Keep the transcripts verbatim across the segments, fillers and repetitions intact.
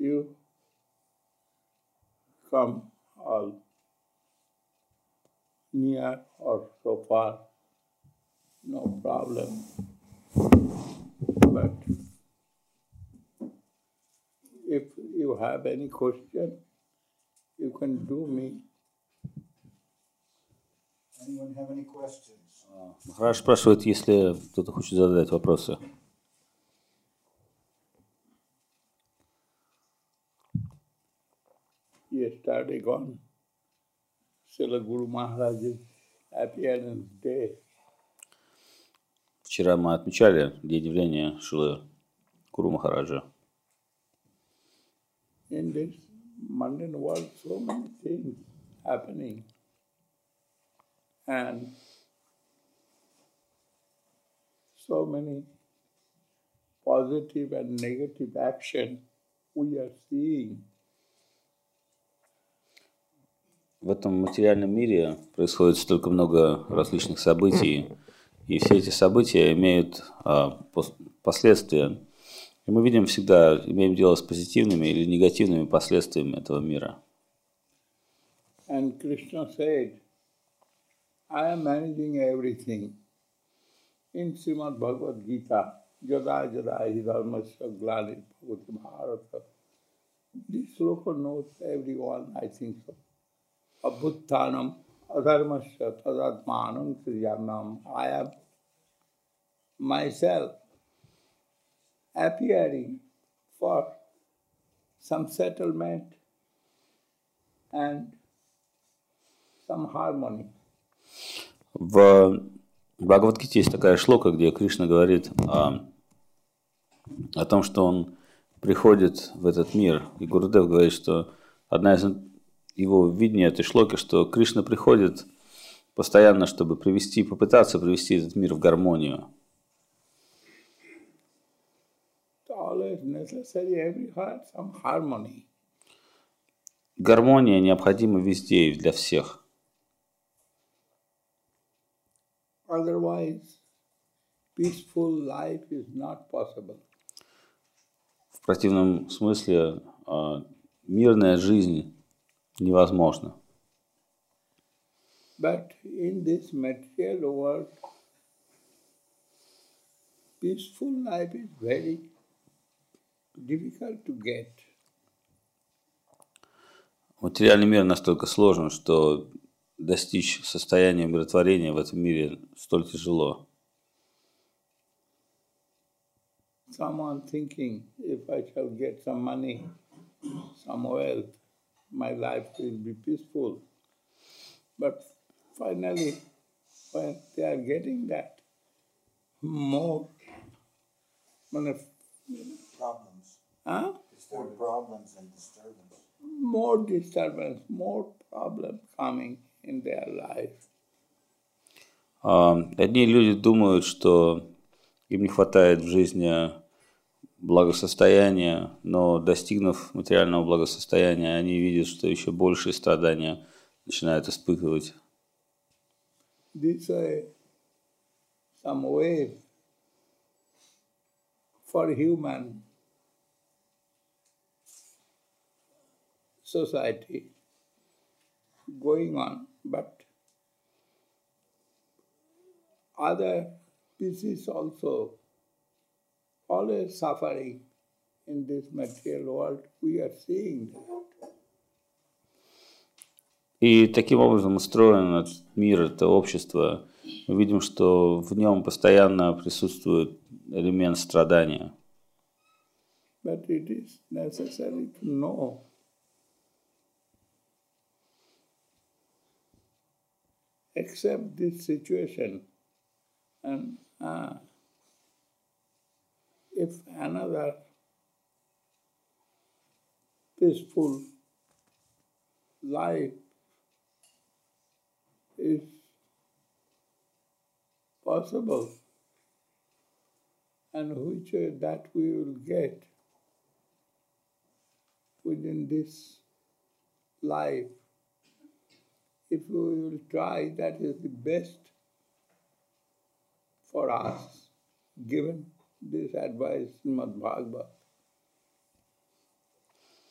you come all near or so far, no problem. But if you have any question, you can do me. Anyone have any questions? Махарадж спрашивает, если кто-то хочет задать вопросы. Yesterday gone, Srila Guru Maharaj's appearance day. Вчера мы отмечали день явления Шрилы Гуру Махараджа. In this mundane world, so many things happening, and so many positive and negative action we are seeing. В этом материальном мире происходит столько много различных событий, и все эти события имеют а, пос- последствия. И мы видим всегда, имеем дело с позитивными или негативными последствиями этого мира. And Krishna said, I am managing everything. In Srimad Bhagavad Gita, Jada Jada Hi Dharmasya Glanir Bhavati Bharata. This sloka knows everyone, I think so. Abhuttanam adharmasya tadatmanam sriyanam. I am myself appearing for some settlement and some harmony. В Бхагавад-гите есть такая шлока, где Кришна говорит о, о том, что он приходит в этот мир. И Гурудев говорит, что одна из его видений этой шлоки, что Кришна приходит постоянно, чтобы привести, попытаться привести этот мир в гармонию. Always necessary everywhere some harmony. Гармония необходима везде и для всех. Otherwise, peaceful life is not possible. В противном смысле а, мирная жизнь невозможна. But in this material world, peaceful life is very difficult to get. Материальный мир настолько сложен, что достичь состояния умиротворения в этом мире столь тяжело. Someone thinking, if I shall get some money, some wealth, my life will be peaceful. But finally, when they are getting that, more Problems. huh? More problems and disturbance. more disturbance, more problem coming in their life. А, Одни люди думают, что им не хватает в жизни благосостояния, но достигнув материального благосостояния, они видят, что еще большие страдания начинают испытывать. This is some way for human society going on, but other species also always suffering in this material world. We are seeing that. И таким образом устроен этот мир, это общество. Мы видим, что в нем постоянно присутствует элемент страдания. But it is necessary to know accept this situation and uh, if another peaceful life is possible and which uh, that we will get within this life. If we will try, that is the best for us, given this advice, Srimad Bhagavad.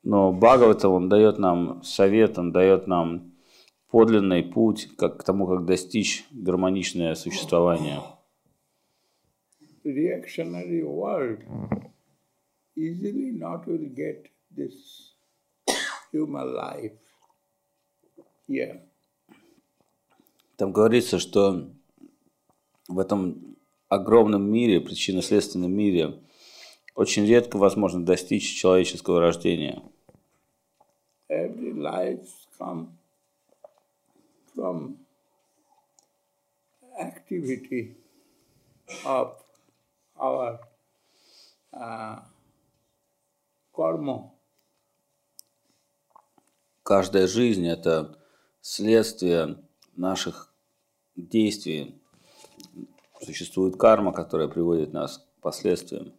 Но Бхагавата, он дает нам совет, он дает нам подлинный путь как, к тому, как достичь гармоничное существование. Reactionary world easily not will get this human life here. Там говорится, что в этом огромном мире, причинно-следственном мире, очень редко возможно достичь человеческого рождения. Every life comes from activity of our uh, karma. Каждая жизнь – это следствие наших действий. Существует карма, которая приводит нас к последствиям.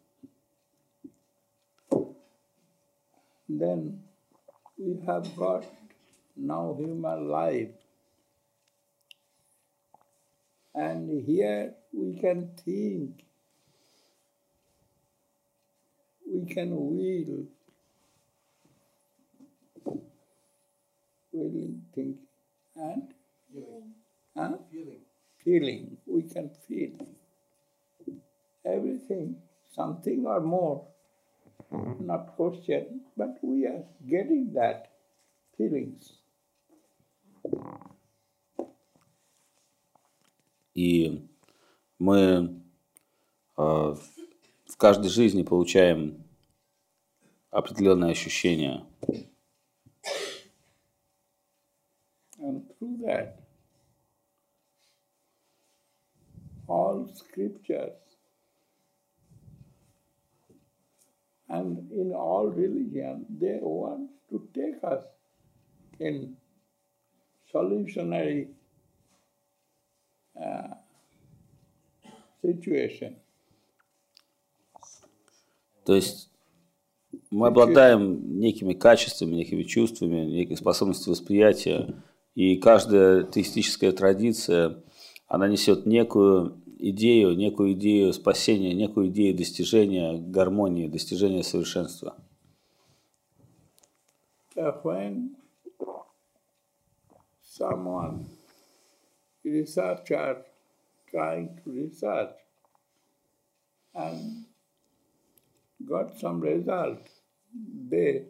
Then we have got now human life. And here we can think, we can will, willing, thinking, and Feeling. huh? Feeling. feeling. We can feel everything, something or more. Not question, but we are getting that feelings. И мы э, в каждой жизни получаем определенные ощущения. And through that, all scriptures and in all religion, they want to take us in solutionary uh, situation. То есть мы обладаем некими качествами, некими чувствами, некими способностями восприятия, и каждая теистическая традиция, она несет некую идею, некую идею спасения, некую идею достижения гармонии, достижения совершенства. Uh, when someone, researcher, trying to research and got some result, they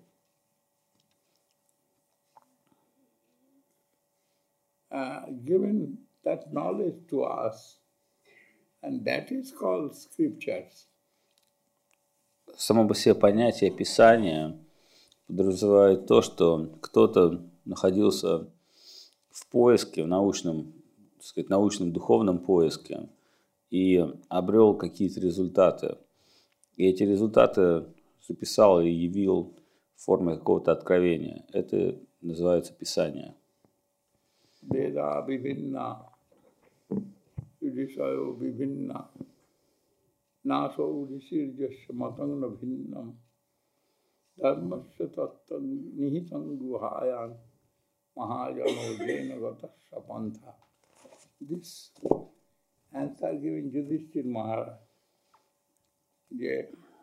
uh, given that knowledge to us, and that is called scriptures. Само по себе понятие Писания подразумевает то, что кто-то находился в поиске, в научном, так сказать, научном духовном поиске и обрел какие-то результаты. И эти результаты записал и явил в форме какого-то откровения. Это называется Писание. Veda vivinna, Udishayo vivinna, Naso udisirjasya matangna bhinnam, Dharmasya tattan nihitam guhayan, Mahajano jena gatasya pantha. This answer given Yudhishthir Maharaj. Yeah.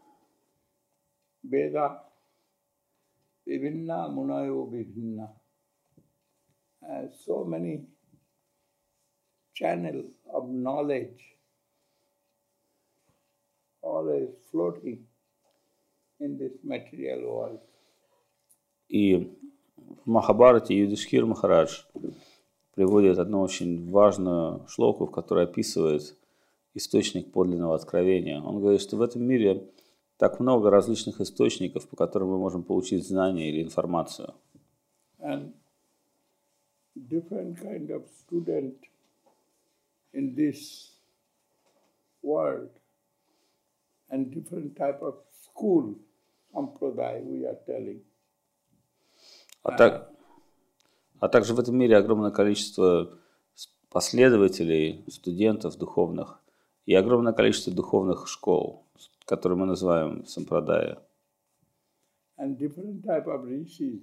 Veda vivinna munayo vivinna. Uh, so many channel of knowledge always floating in this material world. И в Махабхарате Юдхишthир Махарадж приводит одну очень важную шлоку, в которой описывает источник подлинного откровения. Он говорит, что в этом мире так много различных источников, по которым мы можем получить знания или информацию. And different kind of student in this world and different type of school, sampradaya we are telling. А, так, а также в этом мире огромное количество последователей, студентов духовных и огромное количество духовных школ, которые мы называем сампрадая. And different type of rishis.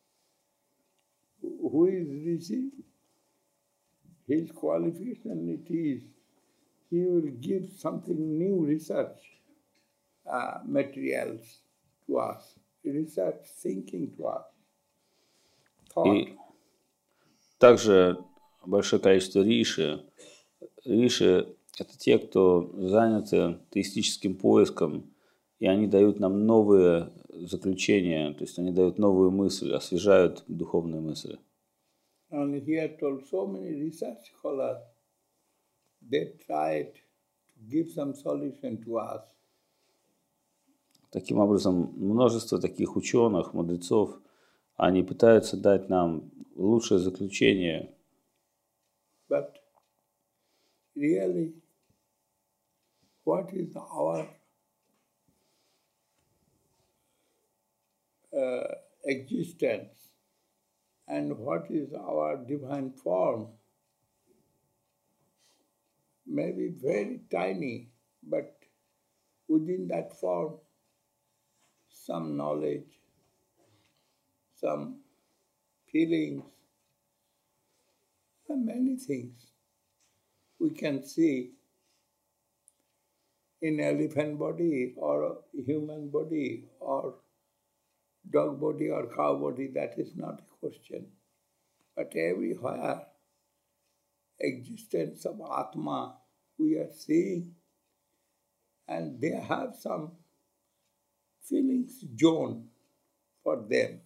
Who is rishi? His qualification it is, he will give something new research uh, materials to us. research thinking to us. И Thought. также большое количество риши. Риши – это те, кто заняты теистическим поиском, и они дают нам новые заключения, то есть они дают новую мысль, освежают духовные мысли. And here told so many research scholars, they tried to give some solution to us. Таким образом, множество таких ученых, мудрецов, они пытаются дать нам лучшее заключение. But really, what is our uh, existence and what is our divine form? Maybe very tiny, but within that form, some knowledge, some feelings, and many things we can see in elephant body or human body or dog body or cow body. That is not a question. But everywhere, existence of Atma we are seeing, and they have some feelings zone for them.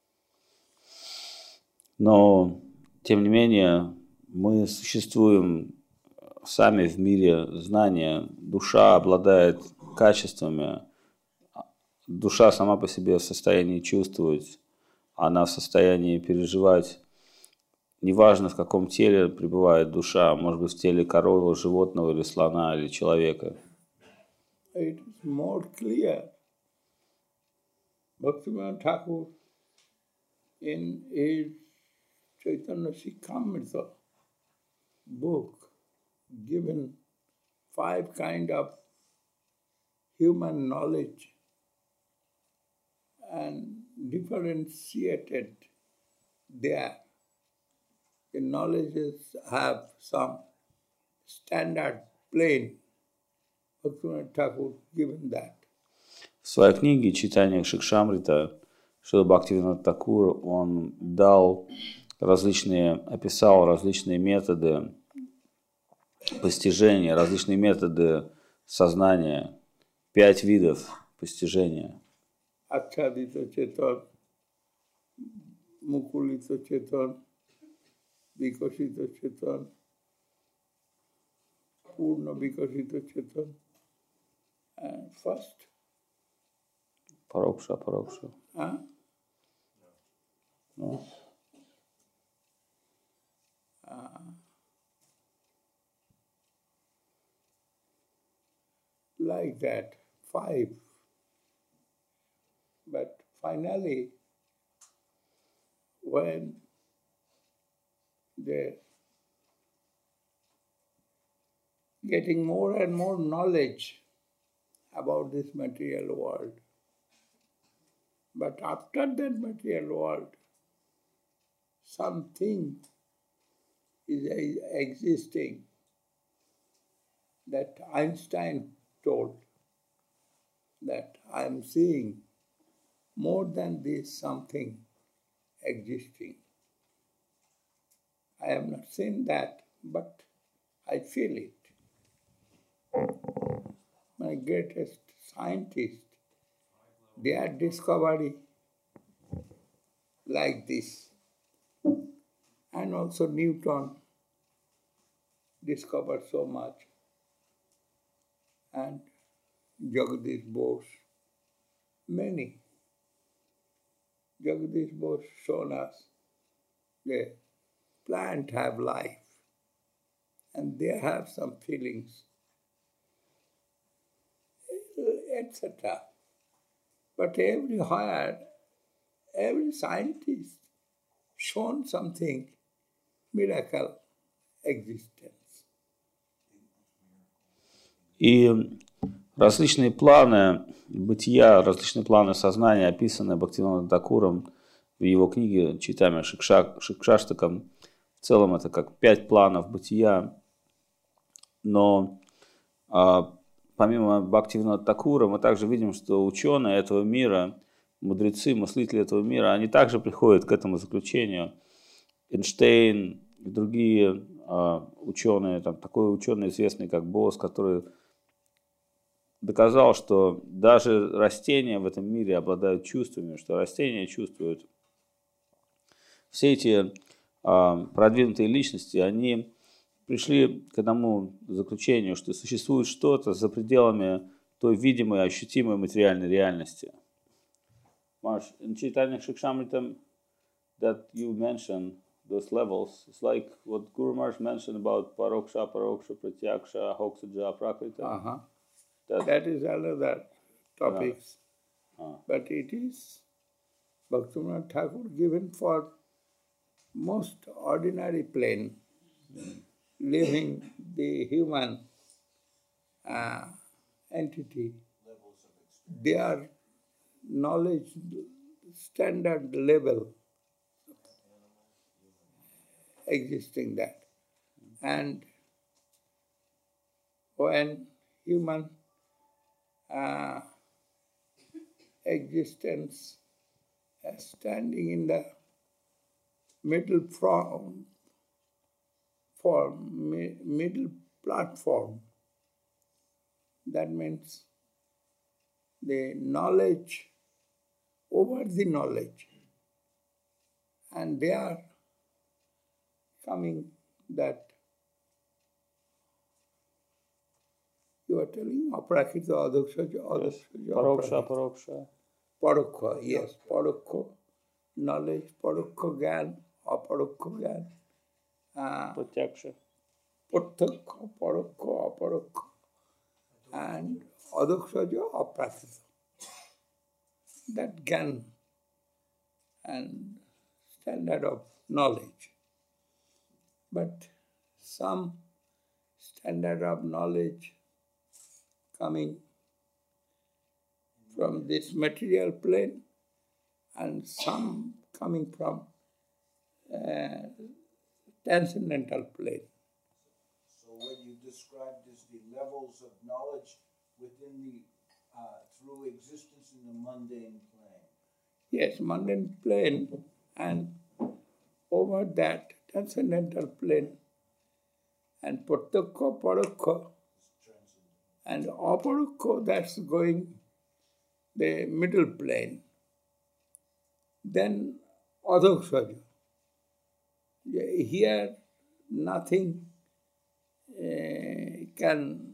Но, тем не менее, мы существуем сами в мире знания. Душа обладает качествами. Душа сама по себе в состоянии чувствовать. Она в состоянии переживать. Неважно, в каком теле пребывает душа. Может быть, в теле коровы, животного или слона, или человека. It is more clear. Bhaktivinoda Thakur in his Chaitanya Shikshamrita book given five kind of human knowledge and differentiated there. The knowledges have some standard plane. Bhaktivinoda Thakur given that. В своей книге «Читание Шикшамрита» Шрила Бхактивинода Такур, он дал различные, описал различные методы постижения, различные методы сознания, пять видов постижения. Achadita Chetan, Mukulita Chetan, Vikasita Chetan, Purna Vikasita Chetan, and first. Парокша, парокша. Huh? No. Uh, like that, five. But finally, when they're getting more and more knowledge about this material world, but after that material world, something is existing that Einstein told, that I am seeing more than this something existing. I have not seen that, but I feel it. My greatest scientist, their discovery like this. And also Newton discovered so much. And Jagadish Bose, many. Jagadish Bose shown us the plant have life and they have some feelings, et cetera. But everywhere, every scientist shown something miracle existence. И различные планы бытия, различные планы сознания, описанные Бхактивинодом Такуром в его книге «Читание Шикшаштакам». В целом это как пять планов бытия. Но а, помимо Бхактивинода Такура мы также видим, что ученые этого мира мудрецы, мыслители этого мира, они также приходят к этому заключению. Эйнштейн и другие а, ученые, там, такой ученый известный, как Босс, который доказал, что даже растения в этом мире обладают чувствами, что растения чувствуют. Все эти а, продвинутые личности, они пришли к одному заключению, что существует что-то за пределами той видимой, ощутимой материальной реальности. Marsh, in Chaitanya Shikshamritam that you mentioned, those levels, it's like what Guru Maharaj mentioned about Paroksha, Paroksha, Pratyaksha, Hoksaja, Prakrita. Uh-huh. That, That is another topic. Uh, uh. But it is Bhaktivinoda Thakur given for most ordinary plane, living the human uh, entity. Their knowledge standard level existing that. And when human uh, existence is standing in the middle form, form, mi- middle platform, that means the knowledge over the knowledge. And they are coming that you are telling Aprakita, Adakshaja, Adakshaja, Paroksha, Paroksha. Parokha, yes, Parokha, knowledge, Parokha Gyan, Aparokha Gyan. Uh, Pratyaksha. Pratyakha, Parokha, Aparokha, and Adakshaja, Aprakita. That Gyan and standard of knowledge. But some standard of knowledge coming from this material plane and some coming from uh, transcendental plane. So what you described as the levels of knowledge within the, uh, through existence in the mundane plane. Yes, mundane plane, and over that transcendental plane, and Pratyakha, Parokha, and Aparokha, that's going the middle plane. Then Adhokshaja. Here nothing uh, can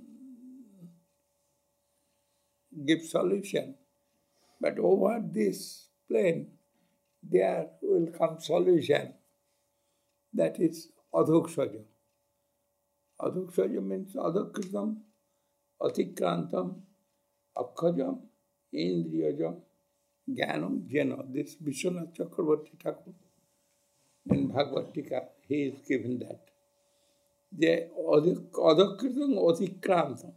give solution. But over this plane, there will come solution. That is Adhokshaja. Adhokshaja means Adhokritam, Atikrantam, Akhajam, Indriyajam, Jnanam, Jnana. This Vishwanath Chakravarti Thakur in Bhagavad Gita, he is given that. The Adhokritam, Atikrantam,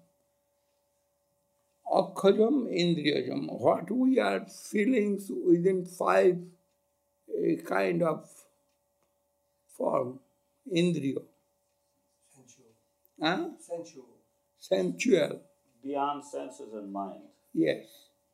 Akhajam, Indriyajam. What we are feelings within five a kind of form, Indriya. Sensual. Huh? Sensual. Sensual. Beyond senses and mind. Yes.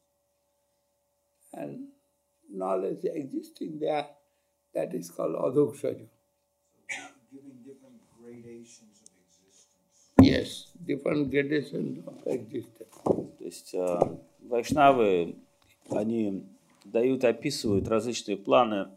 And knowledge existing there, that is called Adhokshaja. Giving different gradations of existence. Yes, different gradations of existence. То есть э, вайшнавы, они дают, описывают различные планы,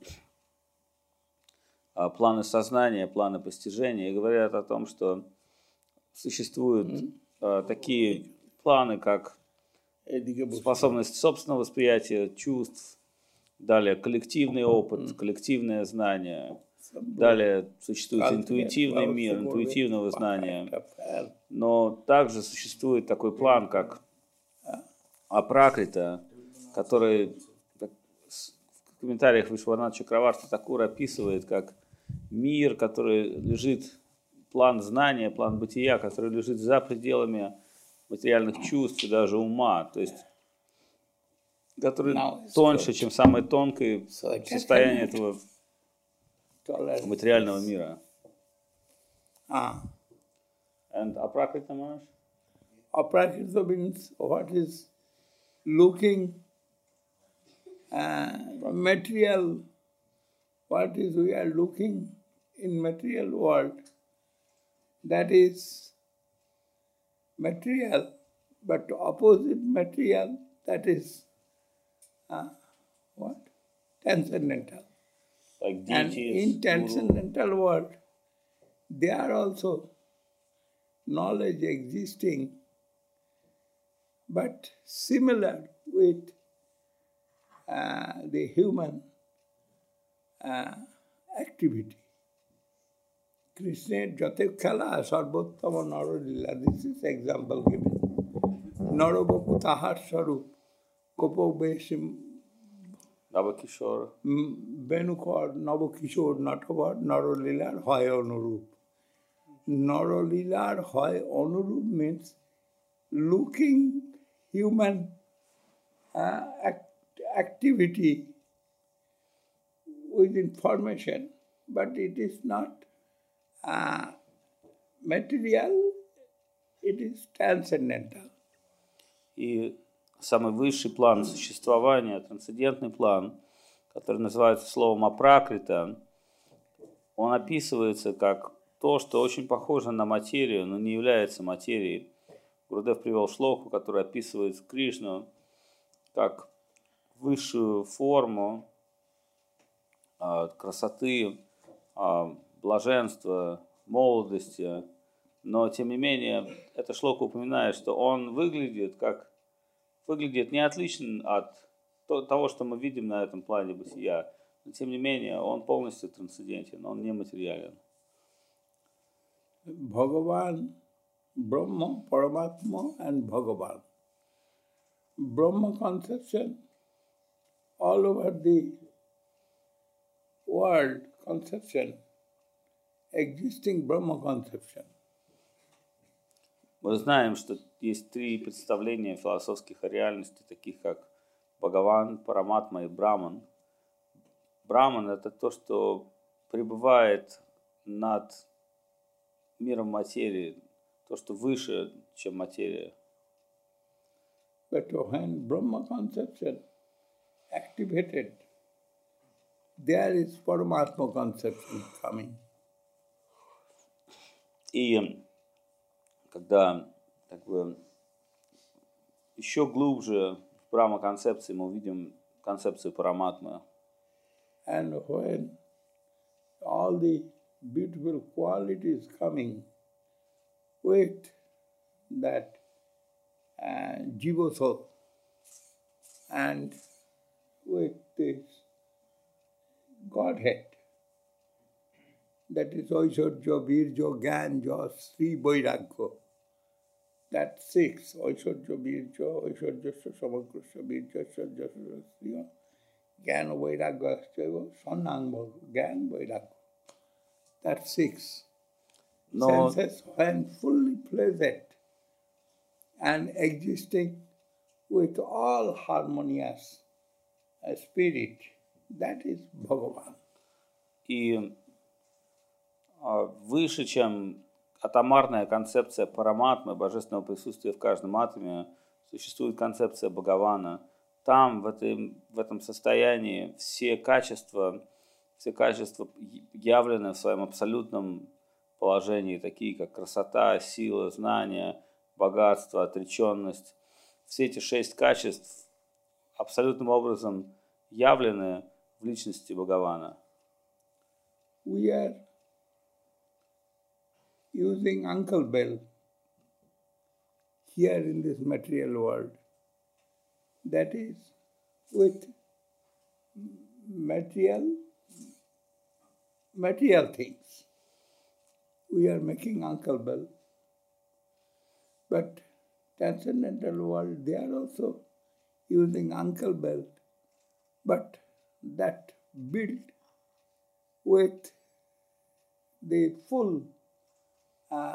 э, планы сознания, планы постижения, и говорят о том, что существуют э, такие планы, как способность собственного восприятия чувств, далее коллективный опыт, коллективное знание, далее существует интуитивный мир, интуитивного знания, но также существует такой план, как Апракрита, который в комментариях Вишванаth Чакраварти Такур описывает как мир, который лежит, план знания, план бытия, который лежит за пределами материальных чувств и даже ума, то есть который тоньше, чем самое тонкое состояние этого материального мира. Ah. And Aprakrita Maharaj? Aprakrita means what is looking uh, material, what is we are looking in material world, that is material, but opposite material, that is uh, what? Transcendental. Like And deities, in guru. transcendental world, there are also knowledge existing, but similar with uh, the human uh, activity. Krishna Jate Khala Sarvottama Naralila. This is example given. Narabapu Tahar Sarup Kopo Besim Navakishore. Benukor Navakishore Natavar Naralilar Hoy Anurup. Naralilar Hoy Anurup means looking human uh, act, activity with information, but it is not uh, material, it is transcendental. И самый высший план существования, трансцендентный план, который называется словом апракрита, он описывается как то, что очень похоже на материю, но не является материей. Гурудев привел шлоку, который описывает Кришну как высшую форму а, красоты, а, блаженства, молодости, но тем не менее эта шлока упоминает, что он выглядит как выглядит не отличен от того, что мы видим на этом плане бытия, но тем не менее он полностью трансцендентен, он не материален. Bhagavan, Brahma, Paramatma and Bhagavan. Brahma conception all over the world conception, existing Brahma conception. Мы знаем, что есть три представления философских о реальности, таких как Бхагаван, Параматма и Браман. Браман – это то, что пребывает над миром материи, то, что выше, чем материя. But when Brahma conception activated, there is Paramatma conception coming. И когда так бы, еще глубже в Брахма-концепции мы увидим концепцию Параматмы. And when all the beautiful qualities coming with that uh, Jiva soul and with this Godhead, that is Aishwarya, Virja, Gyan, Sri, Vairagya. That six, Aishwarya, Virja, Aishwarya, Samakrishya, Virja, Aishwarya, Sri, Gyan, Vairagya, Sannang, Gyan, Vairagya. That six. Но Senses, when fully pleasant and existing with all harmonious uh, spirit, that is Bhagavan. и выше, чем атомарная концепция параматмы, божественного присутствия в каждом атоме, существует концепция Бхагавана. Там, в этом, в этом состоянии, все качества, все качества явлены в своем абсолютном положении, такие как красота, сила, знание, богатство, отреченность. Все эти шесть качеств абсолютным образом явлены в личности Бхагавана. We are using Uncle Bell here in this material world. That is, with material, material things. We are making Uncle Bell. But transcendental world, they are also using Uncle Bell, but that built with the full uh,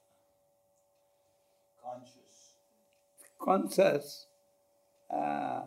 Conscious. conscious uh,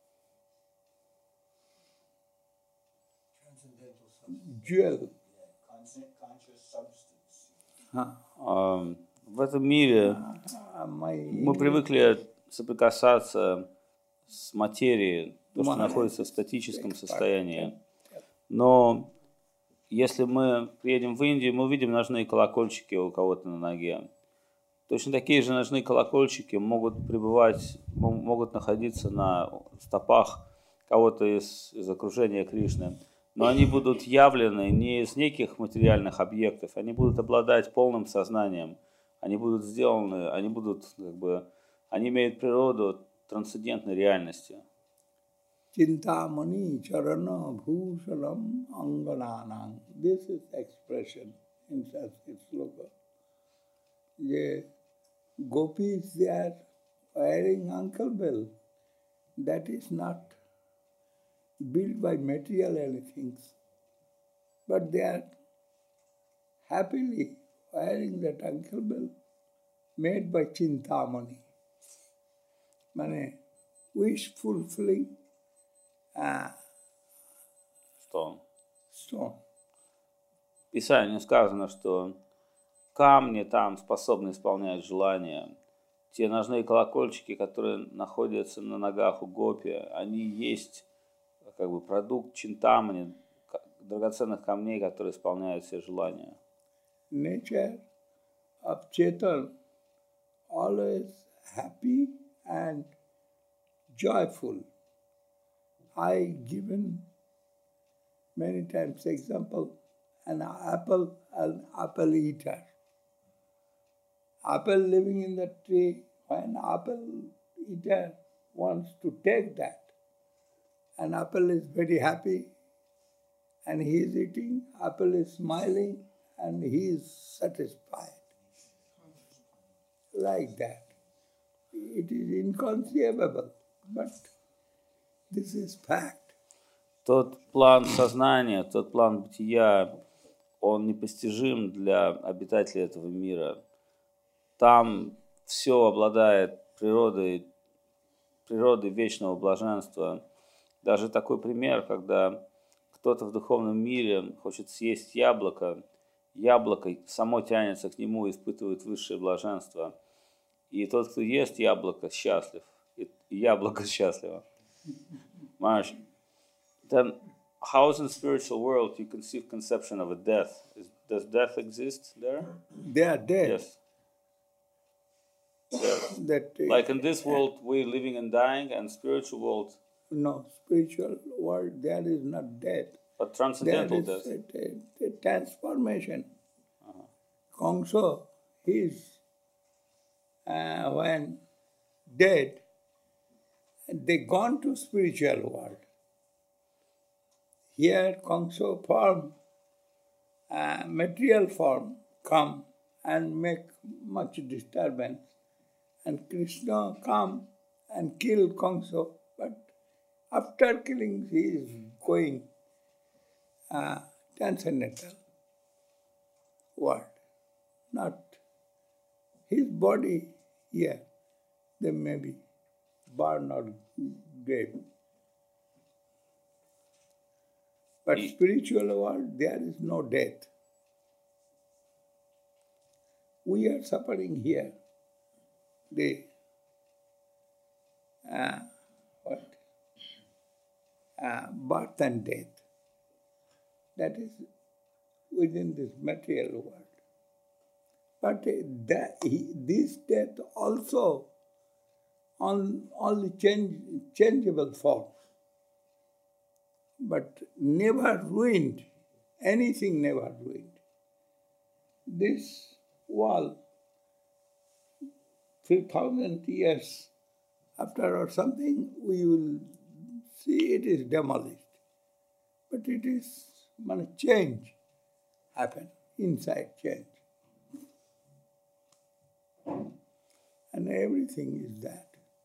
Transcendental substance. jewel. Yeah, conscious, conscious substance. Huh. А, В этом мире Uh, my мы привыкли соприкасаться с материей, то, что находится в статическом состоянии. Но если мы приедем в Индию, мы увидим ножные колокольчики у кого-то на ноге. Точно такие же ножные колокольчики могут пребывать, могут находиться на стопах кого-то из, из окружения Кришны. Но они будут явлены не из неких материальных объектов, они будут обладать полным сознанием, они будут сделаны, они будут, как бы, они имеют природу трансцендентной реальности. Chintamani charana bhushanam angananam. This is expression in Sanskrit sloka. The gopis, they are wearing ankle bell. That is not built by material anything, but they are happily wearing that ankle bell made by Chintamani. Mane wish fulfilling uh, Stone. stone. В Писании сказано, что камни там способны исполнять желания. Те ножные колокольчики, которые находятся на ногах у гопи, они есть как бы продукт чинтамани, драгоценных камней, которые исполняют все желания. Nature of Chetan always happy and joyful. I given many times example an apple, an apple eater. Apple living in the tree, when apple eater wants to take that, an apple is very happy and he is eating, apple is smiling and he is satisfied. Like that. It is inconceivable, but this is fact. Тот план сознания, тот план бытия, он непостижим для обитателей этого мира. Там все обладает природой, природой вечного блаженства. Даже такой пример, когда кто-то в духовном мире хочет съесть яблоко, яблоко само тянется к нему и испытывает высшее блаженство. И тот, кто ест яблоко, счастлив. И яблоко счастливо. Марш. Then, how is in the spiritual world you conceive conception of a death? Is, does death exist there? They are dead. Yes. Yes. That, uh, Like in this world, we're living and dying, and spiritual world, no, spiritual world, there is not death. but There transcendental is death. a, a, a transformation. Uh-huh. Kongso, he is, uh, when dead, they gone to spiritual world. Here, Kongso form, uh, material form, come and make much disturbance. And Krishna come and kill Kongso, but after killing, he is going uh, transcendental world, not his body here. They may be born or grave. But He- spiritual world, there is no death. We are suffering here. The uh, what? Uh, birth and death. That is within this material world. But uh, that, he- this death also on only change, changeable form, but never ruined. Anything never ruined. This wall, three thousand years after or something, we will see it is demolished. But it is, man, change happen, inside change. And everything is that.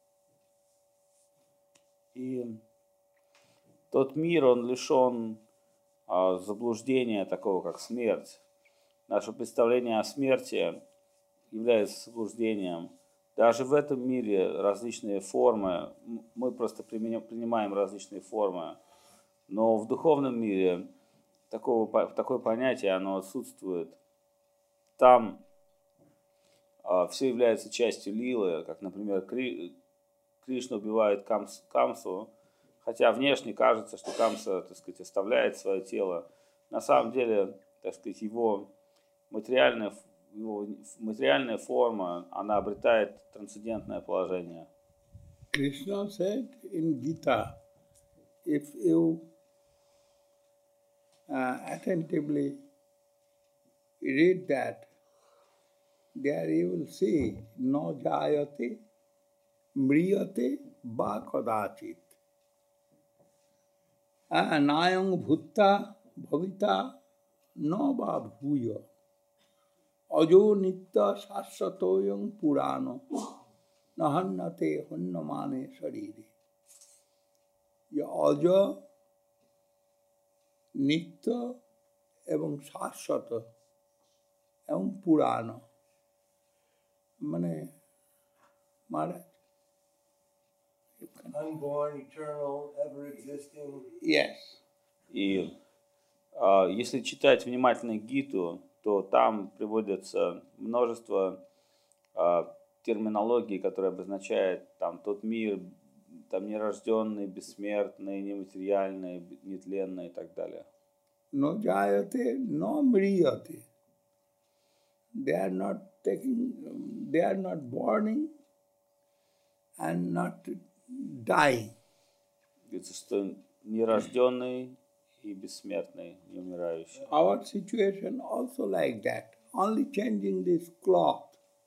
И тот мир, он лишен а, заблуждения такого, как смерть. Наше представление о смерти является заблуждением. Даже в этом мире различные формы, м- мы просто применя- принимаем различные формы. Но в духовном мире такого, по- такое понятие, оно отсутствует. Там все является частью лилы, как, например, Кри- Кришна убивает Камс- Камсу, хотя внешне кажется, что Камса, так сказать, оставляет свое тело, на самом деле, так сказать, его материальная, его материальная форма, она обретает трансцендентное положение. Krishna said in Gita, if you uh, attentively read that, there you will see no jayate, mriyate, va kadachit. Nayang bhutta bhavita no va bhuya. Ajo nitya sasatoyang purano nahannate hannamane sharire. ये अजो नित्य एवं शाश्वत एवं पुराण माने महाराज unborn, eternal, ever existing. Yes. И а, если читать внимательно Гиту, то там приводится множество а, терминологии, которая обозначает там тот мир, там нерожденный, бессмертный, нематериальный, нетленный и так далее. No jayate, no mriyate. They are not taking, they are not burning and not dying. Говорится, что нерожденный и бессмертный, не умирающий. Our situation also like that. Only changing this cloth.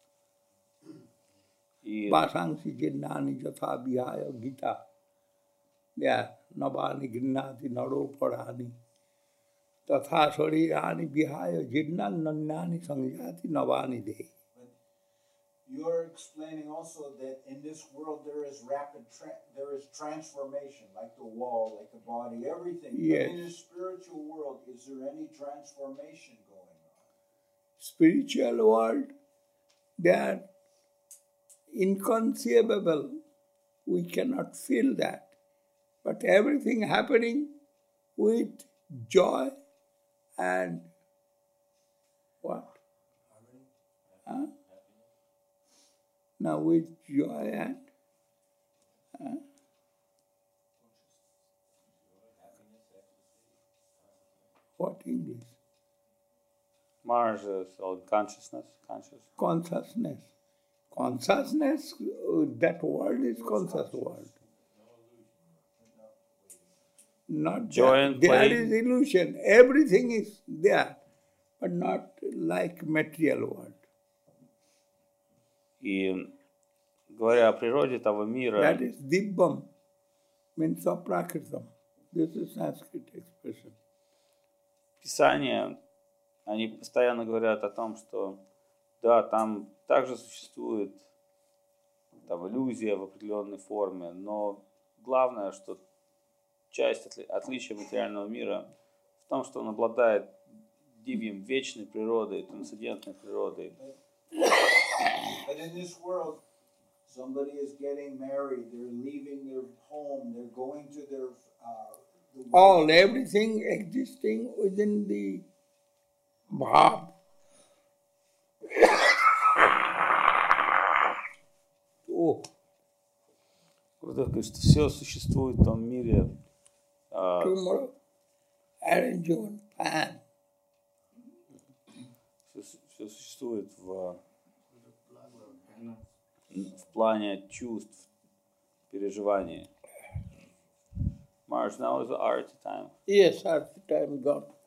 И Vasangsi jinnani jatha vihaya gita. There, navani ginnati naro parani. Tatha sarirani vihaya jinnan nannani sangyati navani dehi. You're explaining also that in this world there is rapid, tra- there is transformation, like the wall, like the body, everything. Yes. But in the spiritual world, is there any transformation going on? Spiritual world, they are inconceivable. We cannot feel that. But everything happening with joy and what? Huh? Now with joy and huh? What English? Mars is all consciousness, conscious. Consciousness. Consciousness, uh, that world is conscious world. Not Joy that. and There play. is illusion. Everything is there, but not like material world. И говоря о природе того мира, That is Dibbam, means aprakritam. This is Sanskrit expression. Писания, они постоянно говорят о том, что да, там также существует там, иллюзия в определенной форме, но главное, что часть отли- отличия материального мира в том, что он обладает дивьем вечной природой, трансцендентной природой. But in this world, somebody is getting married, they're leaving their home, they're going to their... Uh, the All, everything existing within the bhav. Oh, Гурдев говорит, что все существует в том мире, а, tomorrow, arrange your plan. все, все существует в, в плане чувств, переживаний. Mars, now is the art time. Yes, at the time gone.